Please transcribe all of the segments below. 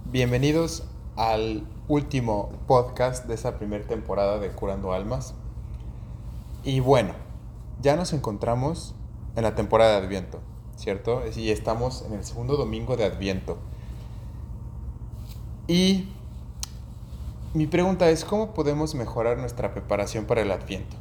Bienvenidos al último podcast de esta primera temporada de Curando Almas. Y bueno, ya nos encontramos en la temporada de Adviento, ¿cierto? Y estamos en el segundo domingo de Adviento. Y mi pregunta es, ¿cómo podemos mejorar nuestra preparación para el Adviento?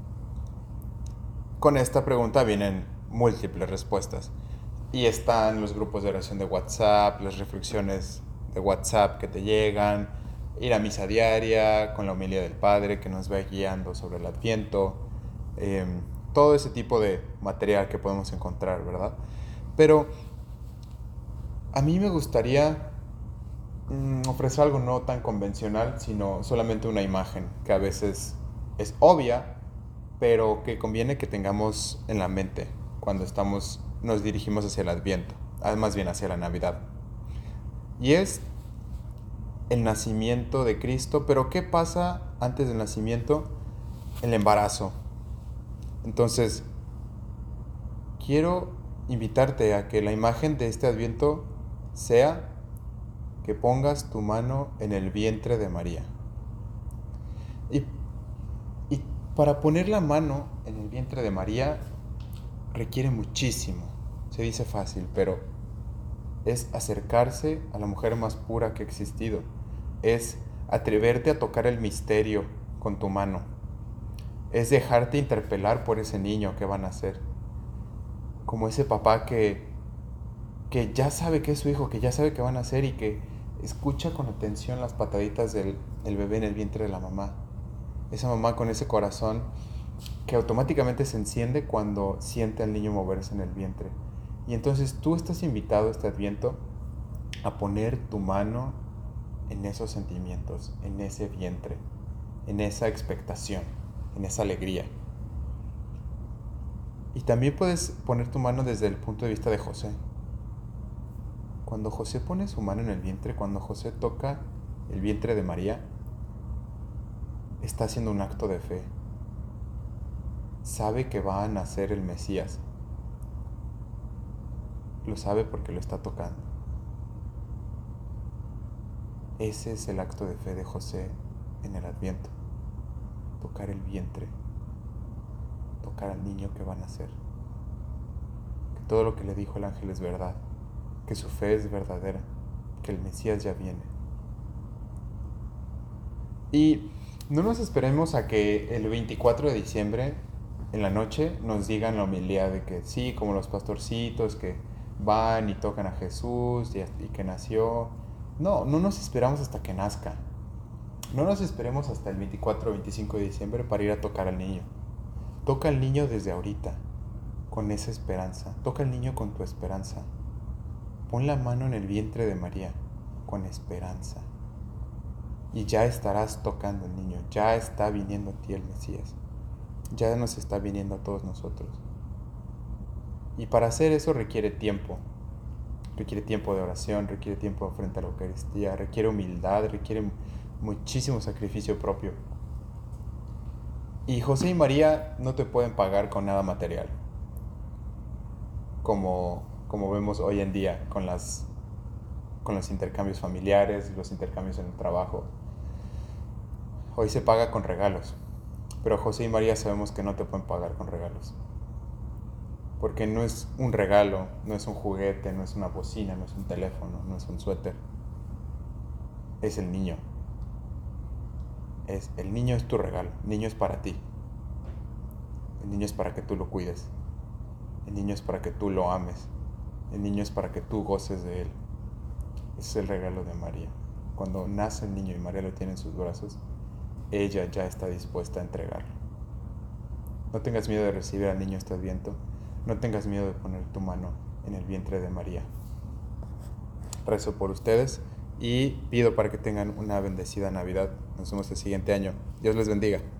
Con esta pregunta vienen múltiples respuestas. Y están los grupos de oración de WhatsApp, las reflexiones de WhatsApp que te llegan, ir a misa diaria con la homilía del Padre que nos va guiando sobre el Adviento, todo ese tipo de material que podemos encontrar, ¿verdad? Pero a mí me gustaría ofrecer algo no tan convencional, sino solamente una imagen que a veces es obvia, pero que conviene que tengamos en la mente cuando nos dirigimos hacia el Adviento, más bien hacia la Navidad. Y es el nacimiento de Cristo, pero ¿qué pasa antes del nacimiento? El embarazo. Entonces, quiero invitarte a que la imagen de este Adviento sea que pongas tu mano en el vientre de María. Y, y para poner la mano en el vientre de María requiere muchísimo. Se dice fácil, pero es acercarse a la mujer más pura que ha existido. Es atreverte a tocar el misterio con tu mano. Es dejarte interpelar por ese niño que va a nacer. Como ese papá que ya sabe que es su hijo, que ya sabe que va a nacer y que escucha con atención las pataditas del bebé en el vientre de la mamá. Esa mamá con ese corazón que automáticamente se enciende cuando siente al niño moverse en el vientre. Y entonces tú estás invitado este Adviento a poner tu mano en esos sentimientos, en ese vientre, en esa expectación, en esa alegría. Y también puedes poner tu mano desde el punto de vista de José. Cuando José pone su mano en el vientre, cuando José toca el vientre de María, está haciendo un acto de fe. Sabe que va a nacer el Mesías. Lo sabe porque lo está tocando. Ese es el acto de fe de José en el Adviento. Tocar el vientre. Tocar al niño que va a nacer. Que todo lo que le dijo el ángel es verdad. Que su fe es verdadera. Que el Mesías ya viene. Y no nos esperemos a que el 24 de diciembre, en la noche, nos digan la homilía de que sí, como los pastorcitos que van y tocan a Jesús y que nació. No nos esperamos hasta que nazca. No nos esperemos hasta el 24 o 25 de diciembre para ir a tocar al niño. Toca al niño desde ahorita, con esa esperanza. Toca al niño con tu esperanza. Pon la mano en el vientre de María, con esperanza. Y ya estarás tocando al niño, ya está viniendo a ti el Mesías. Ya nos está viniendo a todos nosotros. Y para hacer eso requiere tiempo. Requiere tiempo de oración, requiere tiempo frente a la Eucaristía, requiere humildad, requiere muchísimo sacrificio propio. Y José y María no te pueden pagar con nada material, como vemos hoy en día con los intercambios familiares, los intercambios en el trabajo. Hoy se paga con regalos, pero José y María sabemos que no te pueden pagar con regalos. Porque no es un regalo, no es un juguete, no es una bocina, no es un teléfono, no es un suéter. Es el niño. El niño es tu regalo, el niño es para ti. El niño es para que tú lo cuides. El niño es para que tú lo ames. El niño es para que tú goces de él. Ese es el regalo de María. Cuando nace el niño y María lo tiene en sus brazos, ella ya está dispuesta a entregarlo. No tengas miedo de recibir al niño este Adviento. No tengas miedo de poner tu mano en el vientre de María. Rezo por ustedes y pido para que tengan una bendecida Navidad. Nos vemos el siguiente año. Dios les bendiga.